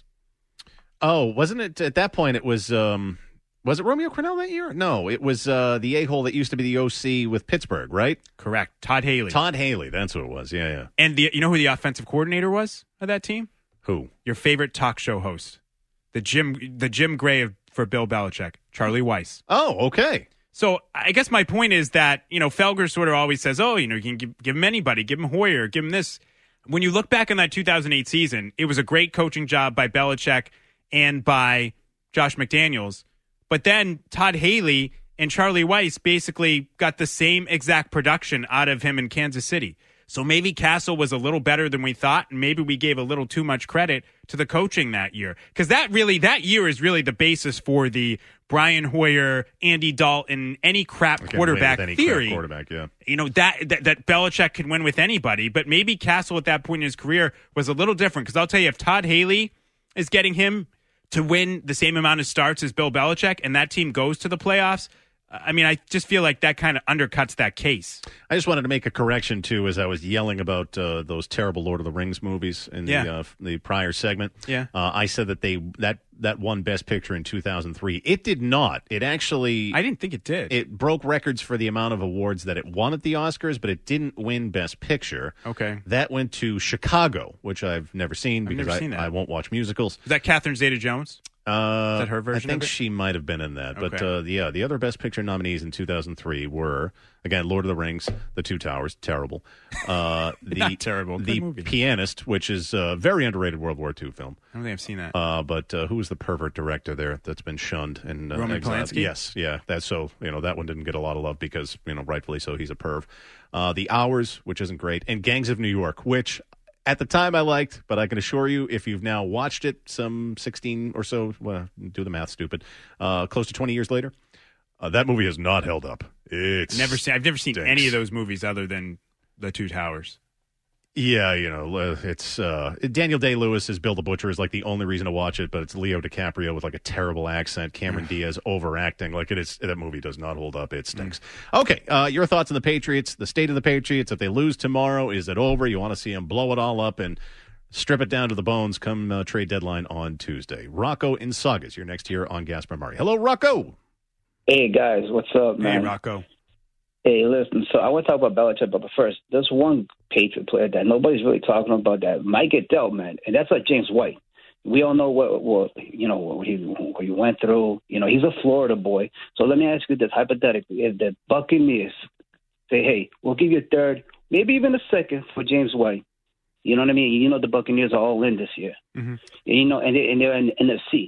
Oh, wasn't it at that point? It was um, was it Romeo Crennel that year? No, it was uh, the a-hole that used to be the O C with Pittsburgh, right? Correct. Todd Haley. Todd Haley, that's who it was. Yeah, yeah. And the you know who the offensive coordinator was of that team? Who? Your favorite talk show host, the Jim the Jim Gray of, for Bill Belichick, Charlie Weiss. Oh, okay. So I guess my point is that, you know, Felger sort of always says, oh, you know, you can give, give him anybody, give him Hoyer, give him this. When you look back on that two thousand eight season, it was a great coaching job by Belichick and by Josh McDaniels. But then Todd Haley and Charlie Weiss basically got the same exact production out of him in Kansas City. So maybe Castle was a little better than we thought, and maybe we gave a little too much credit to the coaching that year. Because that really, that year is really the basis for the Brian Hoyer, Andy Dalton, any crap quarterback any theory. Crap quarterback, yeah. You know, that, that that Belichick can win with anybody, but maybe Castle at that point in his career was a little different. Because I'll tell you, if Todd Haley is getting him to win the same amount of starts as Bill Belichick, and that team goes to the playoffs, I mean, I just feel like that kind of undercuts that case. I just wanted to make a correction, too, as I was yelling about uh, those terrible Lord of the Rings movies in Yeah. the uh, the prior segment. Yeah. Uh, I said that they that that won Best Picture in two thousand three. It did not. It actually... I didn't think it did. It broke records for the amount of awards that it won at the Oscars, but it didn't win Best Picture. Okay. That went to Chicago, which I've never seen I've because never I, seen that. I won't watch musicals. Is that Catherine Zeta-Jones? Uh, Is that her version I think of it? she might have been in that. But, Okay. uh, yeah, the other Best Picture nominees in two thousand three were, again, Lord of the Rings, The Two Towers, terrible. Uh, the, Not terrible. Good The movie. Pianist, which is a very underrated World War Two film. I don't think I've seen that. Uh, but uh, who was the pervert director there that's been shunned and uh, Roman exiled? Polanski? Yes, yeah. That's so you know that one didn't get a lot of love because you know rightfully so he's a perv. Uh, the Hours, which isn't great, and Gangs of New York, which at the time I liked, but I can assure you, if you've now watched it, some sixteen or so, well, do the math, stupid, uh, close to twenty years later, uh, that movie has not held up. It's Never seen. I've never seen stinks. any of those movies other than The Two Towers. Yeah, you know, uh, it's uh, Daniel Day-Lewis as Bill the Butcher is like the only reason to watch it, but it's Leo DiCaprio with like a terrible accent, Cameron Diaz overacting. Like it is, that movie does not hold up. It stinks. Okay, uh, your thoughts on the Patriots, the state of the Patriots. If they lose tomorrow, is it over? You want to see them blow it all up and strip it down to the bones come uh, trade deadline on Tuesday. Rocco in Saugus, you're next here on Gasper Murray. Hello, Rocco. Hey, guys. What's up, man? Hey, Rocco. Hey, listen, so I want to talk about Belichick, but first, there's one Patriot player that nobody's really talking about that might get dealt, man, and that's like James White. We all know what, what you know, what he, what he went through. You know, he's a Florida boy. So let me ask you this hypothetically. If the Buccaneers say, hey, we'll give you a third, maybe even a second for James White, you know what I mean? You know the Buccaneers are all in this year. Mm-hmm. And, you know, and, they, and they're in the N F C.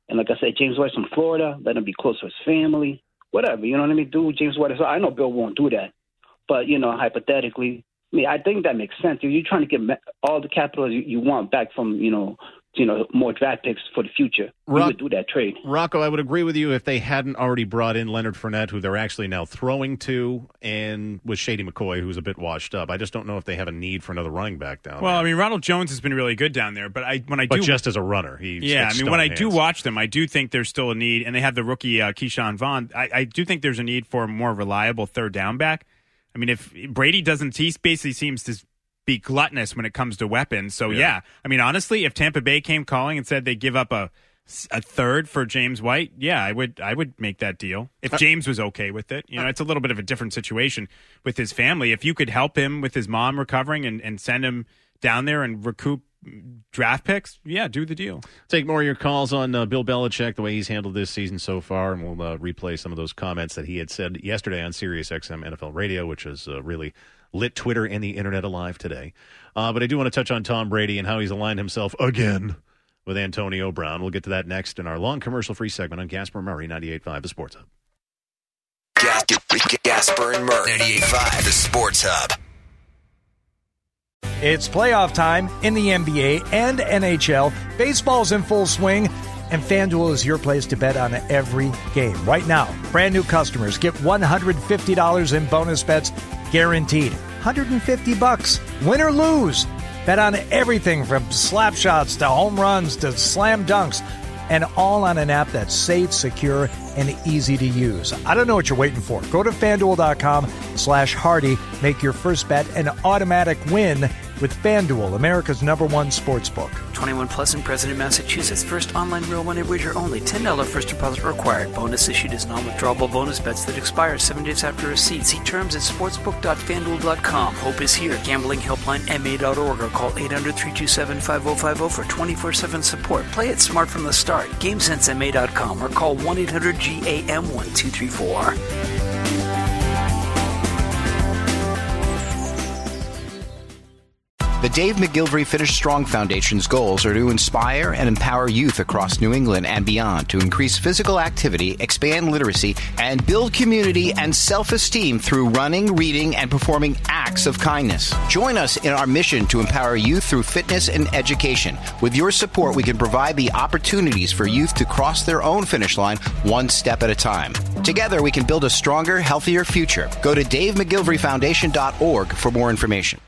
And like I said, James White's from Florida. Let him be close to his family. Whatever, you know what I mean? Do James White. So I know Bill won't do that. But, you know, hypothetically, I mean, I think that makes sense. If you're trying to get all the capital you, you want back from, you know, you know, more draft picks for the future, Rock, you would do that trade. Rocco, I would agree with you if they hadn't already brought in Leonard Fournette, who they're actually now throwing to, and with Shady McCoy, who's a bit washed up. I just don't know if they have a need for another running back down well, there. I mean, Ronald Jones has been really good down there, but I when I but do, just as a runner, he yeah, I mean, when I do watch them, I do think there's still a need, and they have the rookie uh, Keyshawn Vaughn. I, I do think there's a need for a more reliable third down back. I mean, if Brady doesn't, he basically seems to be gluttonous when it comes to weapons. So, yeah. yeah. I mean, honestly, if Tampa Bay came calling and said they give up a, a third for James White, yeah, I would I would make that deal. If James was okay with it. You know, it's a little bit of a different situation with his family. If you could help him with his mom recovering and, and send him down there and recoup draft picks, yeah, do the deal. Take more of your calls on uh, Bill Belichick, the way he's handled this season so far, and we'll uh, replay some of those comments that he had said yesterday on Sirius X M N F L Radio, which is uh, really lit Twitter and the internet alive today. Uh, but I do want to touch on Tom Brady and how he's aligned himself again with Antonio Brown. We'll get to that next in our long commercial-free segment on Gasper and Murray, ninety-eight point five, The Sports Hub. Gasper and Murray, ninety-eight point five, The Sports Hub. It's playoff time in the N B A and N H L. Baseball's in full swing, and FanDuel is your place to bet on every game. Right now, brand new customers get one hundred fifty dollars in bonus bets guaranteed. one hundred fifty bucks, win or lose. Bet on everything from slap shots to home runs to slam dunks, and all on an app that's safe, secure, and easy to use. I don't know what you're waiting for. Go to FanDuel.com slash Hardy. Make your first bet an automatic win with FanDuel, America's number one sports book. twenty-one plus and present in Massachusetts. First online real money wager only. ten dollars first deposit required. Bonus issued as non-withdrawable bonus bets that expire seven days after receipt. See terms at sportsbook dot fan duel dot com. Hope is here. Gambling helpline M A dot org or call eight hundred, three two seven, five oh five oh for twenty-four seven support. Play it smart from the start. GameSense M A dot com or call one eight hundred G A M one two three four. The Dave McGilvery Finish Strong Foundation's goals are to inspire and empower youth across New England and beyond to increase physical activity, expand literacy, and build community and self-esteem through running, reading, and performing acts of kindness. Join us in our mission to empower youth through fitness and education. With your support, we can provide the opportunities for youth to cross their own finish line one step at a time. Together, we can build a stronger, healthier future. Go to dave mcgilvery foundation dot org for more information.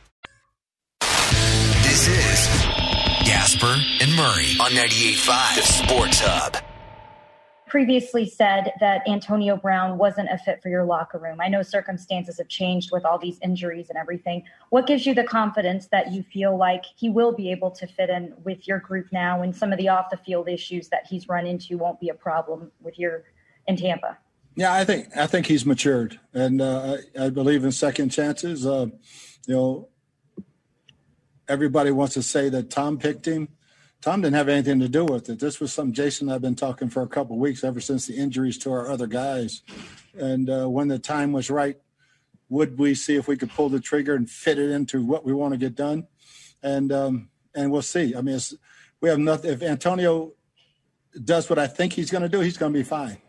This is Gasper and Murray on ninety-eight point five, The Sports Hub. Previously said that Antonio Brown wasn't a fit for your locker room. I know circumstances have changed with all these injuries and everything. What gives you the confidence that you feel like he will be able to fit in with your group now, and some of the off-the-field issues that he's run into won't be a problem with your in Tampa? Yeah, I think I think he's matured, and uh, I, I believe in second chances. Uh, you know, everybody wants to say that Tom picked him. Tom didn't have anything to do with it. This was something Jason and I have been talking for a couple of weeks, ever since the injuries to our other guys. And uh, when the time was right, would we see if we could pull the trigger and fit it into what we want to get done? And um, and we'll see. I mean, it's, we have nothing. If Antonio does what I think he's going to do, he's going to be fine.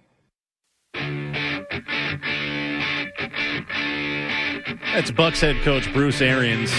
That's Bucs head coach Bruce Arians.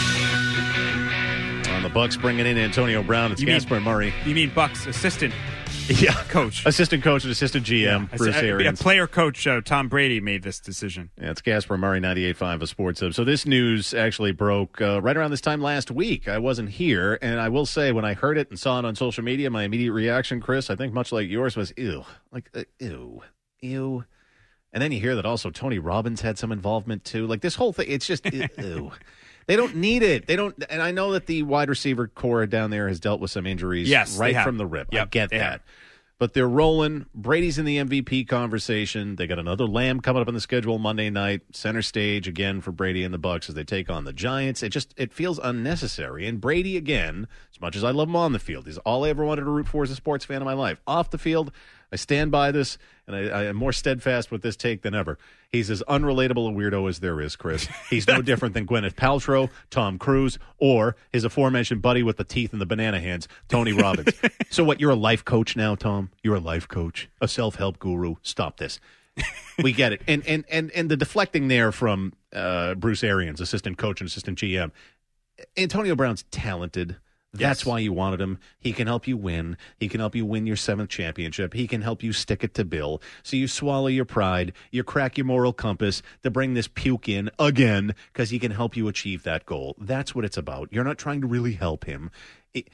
On the Bucs bringing in Antonio Brown. It's Gasper and Murray. You mean Bucs assistant yeah. coach? Assistant coach and assistant G M, yeah. Bruce a, Arians. A player coach, uh, Tom Brady, made this decision. Yeah, it's Gasper and Murray, ninety-eight point five, a Sports Hub. So this news actually broke uh, right around this time last week. I wasn't here, and I will say when I heard it and saw it on social media, my immediate reaction, Chris, I think much like yours, was ew. Like, uh, ew. Ew. And then you hear that also Tony Robbins had some involvement too. Like this whole thing, it's just ew. They don't need it. They don't. And I know that the wide receiver core down there has dealt with some injuries yes, right from the rip. Yep, I get that. have. But they're rolling. Brady's in the M V P conversation. They got another Lamb coming up on the schedule Monday night. Center stage again for Brady and the Bucs as they take on the Giants. It just it feels unnecessary. And Brady, again, as much as I love him on the field, he's all I ever wanted to root for as a sports fan in my life. Off the field, I stand by this, and I, I am more steadfast with this take than ever. He's as unrelatable a weirdo as there is, Chris. He's no different than Gwyneth Paltrow, Tom Cruise, or his aforementioned buddy with the teeth and the banana hands, Tony Robbins. So what, you're a life coach now, Tom? You're a life coach, a self-help guru. Stop this. We get it. And and and, and the deflecting there from uh, Bruce Arians, assistant coach and assistant G M. Antonio Brown's talented. That's Yes. why you wanted him. He can help you win. He can help you win your seventh championship. He can help you stick it to Bill. So you swallow your pride, you crack your moral compass to bring this puke in again because he can help you achieve that goal. That's what it's about. You're not trying to really help him. It,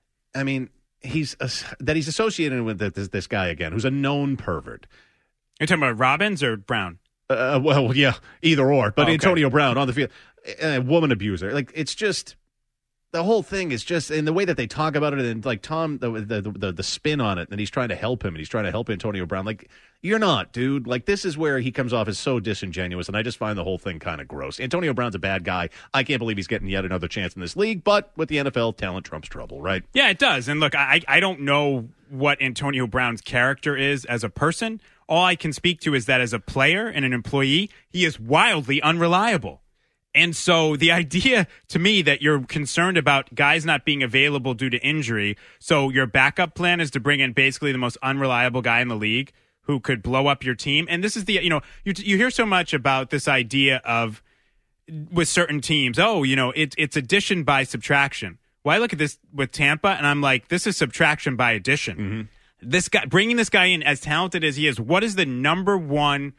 I mean, he's uh, that he's associated with this, this guy again, who's a known pervert. You're talking about Robbins or Brown? Uh, well, yeah, either or. But Oh, okay. Antonio Brown on the field, a woman abuser. Like, it's just... The whole thing is just in the way that they talk about it, and like Tom, the, the the the spin on it, and he's trying to help him, and he's trying to help Antonio Brown. Like, you're not, dude. Like, this is where he comes off as so disingenuous, and I just find the whole thing kind of gross. Antonio Brown's a bad guy. I can't believe he's getting yet another chance in this league, but with the N F L, talent trumps trouble, right? Yeah, it does. And look, I I don't know what Antonio Brown's character is as a person. All I can speak to is that as a player and an employee, he is wildly unreliable. And so the idea to me that you're concerned about guys not being available due to injury, so your backup plan is to bring in basically the most unreliable guy in the league who could blow up your team. And this is the, you know, you, you hear so much about this idea of with certain teams, oh, you know, it, it's addition by subtraction. Well, I look at this with Tampa and I'm like, this is subtraction by addition. Mm-hmm. This guy, bringing this guy in as talented as he is, what is the number one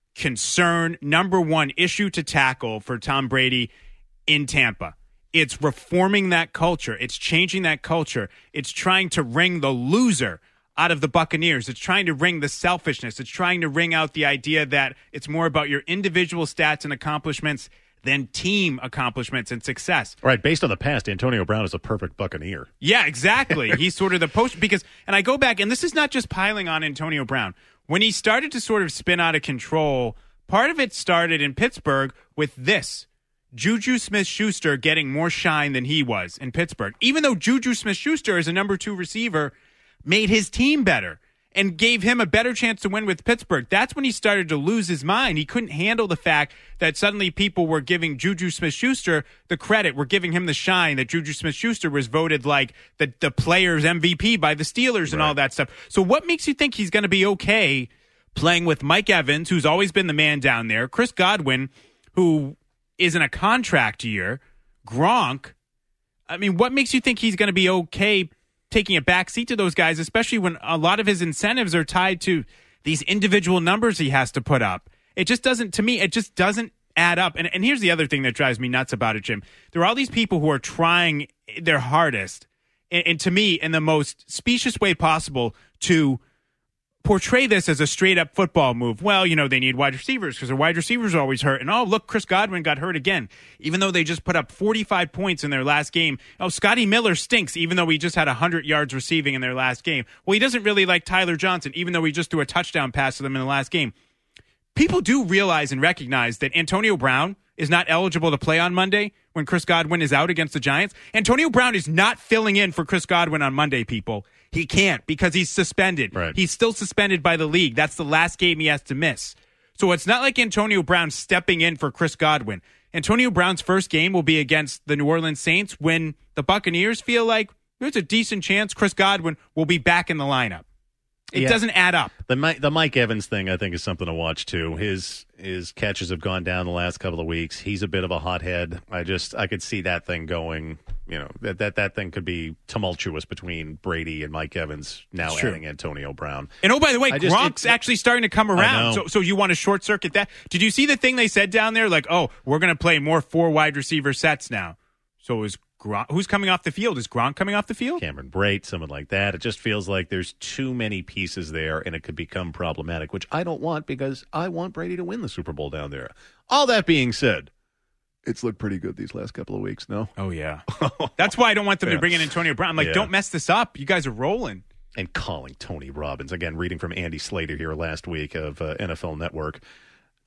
concern, number one issue to tackle for Tom Brady in Tampa? It's reforming that culture. It's changing that culture. It's trying to wring the loser out of the Buccaneers. It's trying to wring the selfishness. It's trying to wring out the idea that it's more about your individual stats and accomplishments than team accomplishments and success. Right, based on the past, Antonio Brown is a perfect Buccaneer. Yeah, exactly. He's sort of the post because, and I go back, and this is not just piling on Antonio Brown. When he started to sort of spin out of control, part of it started in Pittsburgh with this. Juju Smith-Schuster getting more shine than he was in Pittsburgh. Even though Juju Smith-Schuster is a number two receiver, made his team better and gave him a better chance to win with Pittsburgh. That's when he started to lose his mind. He couldn't handle the fact that suddenly people were giving Juju Smith-Schuster the credit, were giving him the shine, that Juju Smith-Schuster was voted like the, the player's M V P by the Steelers and Right. all that stuff. So what makes you think he's going to be okay playing with Mike Evans, who's always been the man down there, Chris Godwin, who is in a contract year, Gronk? I mean, what makes you think he's going to be okay taking a back seat to those guys, especially when a lot of his incentives are tied to these individual numbers he has to put up? It just doesn't, to me, it just doesn't add up. And, and here's the other thing that drives me nuts about it, Jim. There are all these people who are trying their hardest, and, and to me, in the most specious way possible, to portray this as a straight-up football move. Well, you know, they need wide receivers because their wide receivers are always hurt. And, oh, look, Chris Godwin got hurt again, even though they just put up forty-five points in their last game. Oh, Scotty Miller stinks, even though he just had one hundred yards receiving in their last game. Well, he doesn't really like Tyler Johnson, even though he just threw a touchdown pass to them in the last game. People do realize and recognize that Antonio Brown is not eligible to play on Monday when Chris Godwin is out against the Giants. Antonio Brown is not filling in for Chris Godwin on Monday, people. He can't because he's suspended. Right. He's still suspended by the league. That's the last game he has to miss. So it's not like Antonio Brown stepping in for Chris Godwin. Antonio Brown's first game will be against the New Orleans Saints when the Buccaneers feel like there's a decent chance Chris Godwin will be back in the lineup. It Yeah. doesn't add up. The Mike, the Mike Evans thing, I think, is something to watch too. His his catches have gone down the last couple of weeks. He's a bit of a hothead. I just I could see that thing going. You know that that that thing could be tumultuous between Brady and Mike Evans. Now It's true. adding Antonio Brown. And oh, by the way, I just- Gronk's it- actually starting to come I around. know. So, so you want to short circuit that? Did you see the thing they said down there? Like, oh, we're going to play more four wide receiver sets now. So is Gronk, who's coming off the field? Is Gronk coming off the field? Cameron Brate, someone like that. It just feels like there's too many pieces there, and it could become problematic, which I don't want because I want Brady to win the Super Bowl down there. All that being said, it's looked pretty good these last couple of weeks, no? Oh, yeah. That's why I don't want them Yeah. to bring in Antonio Brown. I'm like, Yeah. don't mess this up. You guys are rolling. And calling Tony Robbins. Again, reading from Andy Slater here last week of uh, N F L Network.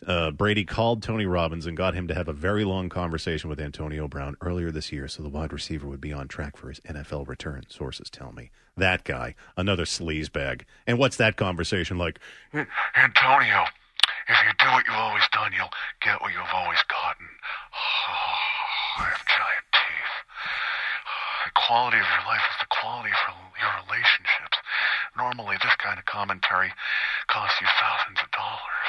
Uh, Brady called Tony Robbins and got him to have a very long conversation with Antonio Brown earlier this year so the wide receiver would be on track for his N F L return, sources tell me. That guy, another sleazebag. And what's that conversation like? Antonio, if you do what you've always done, you'll get what you've always gotten. Oh, I have giant teeth. The quality of your life is the quality of your relationships. Normally, this kind of commentary costs you thousands of dollars.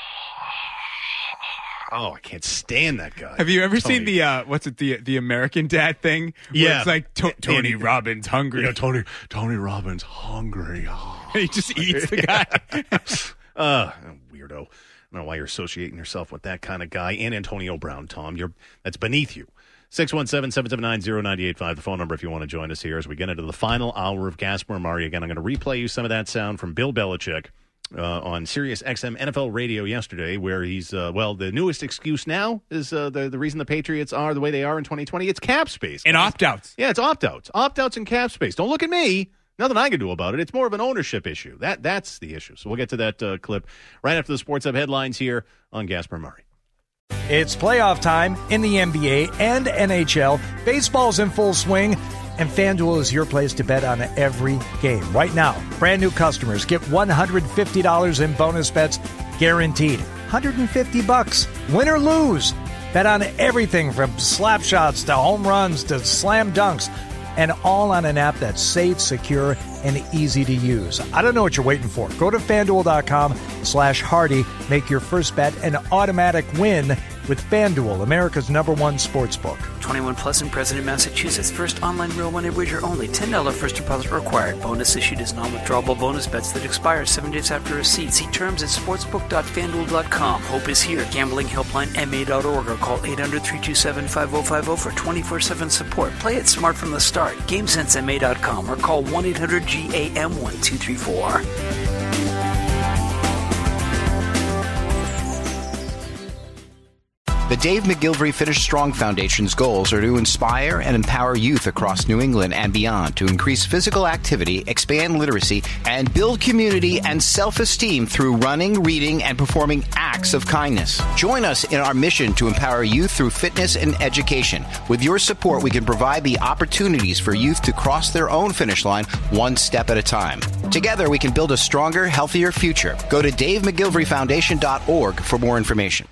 Oh, I can't stand that guy. Have you ever Tony. seen the uh, what's it the the American Dad thing? Where Yeah. it's like to- Tony Robbins hungry. Yeah, Tony Tony Robbins hungry. Oh. He just eats the guy. uh, weirdo. I don't know why you're associating yourself with that kind of guy. And Antonio Brown, Tom. You're that's beneath you. six one seven, seven seven nine, zero nine eight five, the phone number if you want to join us here as we get into the final hour of Gasper and Murray. Again, I'm going to replay you some of that sound from Bill Belichick uh, on Sirius X M N F L Radio yesterday, where he's, uh, well, the newest excuse now is uh, the, the reason the Patriots are the way they are in twenty twenty. It's cap space. And opt-outs. Yeah, it's opt-outs. Opt-outs and cap space. Don't look at me. Nothing I can do about it. It's more of an ownership issue. That That's the issue. So we'll get to that uh, clip right after the Sports Hub headlines here on Gasper and Murray. It's playoff time in the N B A and N H L. Baseball's in full swing, and FanDuel is your place to bet on every game. Right now, brand new customers get one hundred fifty dollars in bonus bets guaranteed. one hundred fifty bucks, win or lose. Bet on everything from slap shots to home runs to slam dunks, and all on an app that's safe, secure, and easy to use. I don't know what you're waiting for. Go to FanDuel.com slash Hardy. Make your first bet an automatic win with FanDuel, America's number one sports book. twenty-one plus and present in Massachusetts. First online real money wager only. ten dollars first deposit required. Bonus issued as non-withdrawable bonus bets that expire seven days after receipt. See terms at sportsbook dot fanduel dot com. Hope is here. Gambling helpline M A dot org or call eight hundred, three two seven, five oh five oh for twenty-four seven support. Play it smart from the start. GameSense M A dot com or call one eight hundred G A M one two three four. The Dave McGilvery Finish Strong Foundation's goals are to inspire and empower youth across New England and beyond to increase physical activity, expand literacy, and build community and self-esteem through running, reading, and performing acts of kindness. Join us in our mission to empower youth through fitness and education. With your support, we can provide the opportunities for youth to cross their own finish line one step at a time. Together, we can build a stronger, healthier future. Go to dave mcgilvery foundation dot org for more information.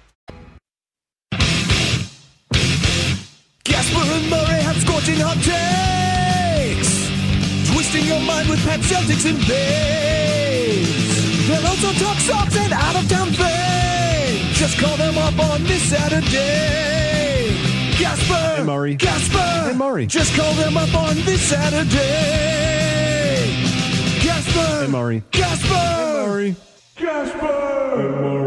Gasper and Murray have scorching hot takes, twisting your mind with pet Celtics and Babes. They'll also talk socks and out-of-town fame. Just call them up on this Saturday. Gasper and Murray. Gasper and Murray. Just call them up on this Saturday. Gasper and Murray. Gasper and Murray. Gasper and Murray.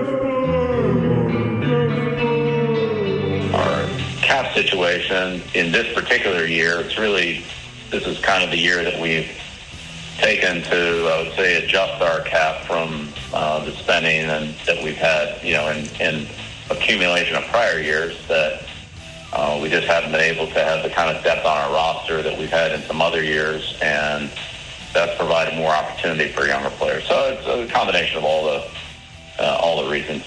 Cap situation in this particular year, it's really, this is kind of the year that we've taken to, I would say, adjust our cap from uh, the spending and that we've had, you know, in, in accumulation of prior years that uh, we just haven't been able to have the kind of depth on our roster that we've had in some other years, and that's provided more opportunity for younger players. So it's a combination of all the uh, all the reasons.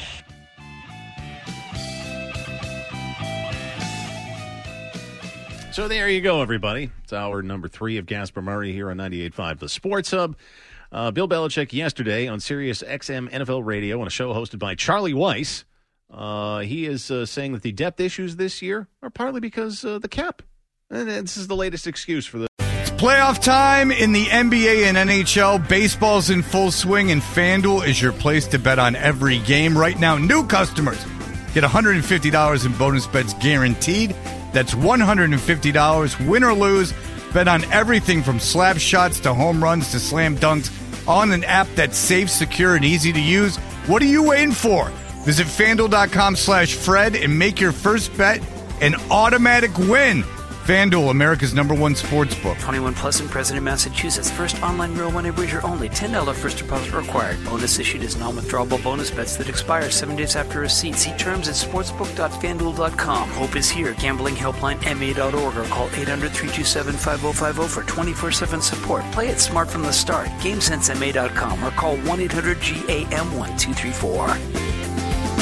So there you go, everybody. It's hour number three of Gasper Murray here on ninety-eight point five, the Sports Hub. Uh, Bill Belichick yesterday on Sirius X M N F L Radio on a show hosted by Charlie Weiss. Uh, he is uh, saying that the depth issues this year are partly because uh, the cap. And this is the latest excuse for the... It's playoff time in the N B A and N H L. Baseball's in full swing, and FanDuel is your place to bet on every game. Right now, new customers get one hundred fifty dollars in bonus bets guaranteed. That's one hundred fifty dollars, win or lose. Bet on everything from slap shots to home runs to slam dunks on an app that's safe, secure, and easy to use. What are you waiting for? Visit FanDuel.com slash Fred and make your first bet an automatic win. FanDuel, America's number one sports book. twenty-one plus and present in Massachusetts. First online real money wager only. ten dollars first deposit required. Bonus issued as non-withdrawable bonus bets that expire seven days after receipt. See terms at sportsbook dot fanduel dot com. Hope is here. Gambling helpline M A dot org or call eight hundred, three two seven, five oh five oh for twenty-four seven support. Play it smart from the start. GameSense M A dot com or call one eight hundred G A M one two three four.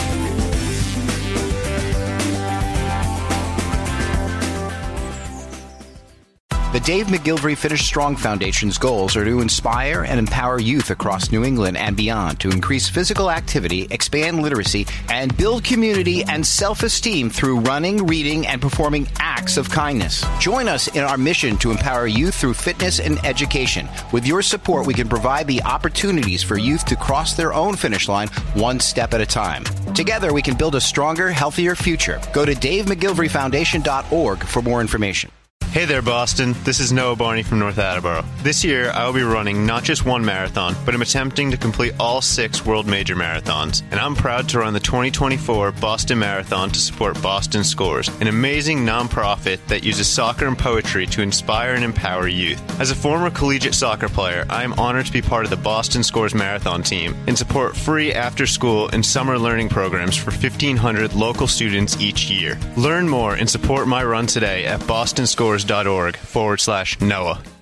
The Dave McGilvery Finish Strong Foundation's goals are to inspire and empower youth across New England and beyond to increase physical activity, expand literacy, and build community and self-esteem through running, reading, and performing acts of kindness. Join us in our mission to empower youth through fitness and education. With your support, we can provide the opportunities for youth to cross their own finish line one step at a time. Together, we can build a stronger, healthier future. Go to dave mcgilvery foundation dot org for more information. Hey there, Boston. This is Noah Barney from North Attleboro. This year, I will be running not just one marathon, but I'm attempting to complete all six World Major Marathons. And I'm proud to run the twenty twenty-four Boston Marathon to support Boston Scores, an amazing nonprofit that uses soccer and poetry to inspire and empower youth. As a former collegiate soccer player, I am honored to be part of the Boston Scores Marathon team and support free after-school and summer learning programs for fifteen hundred local students each year. Learn more and support my run today at bostonscores.org forward slash Noah.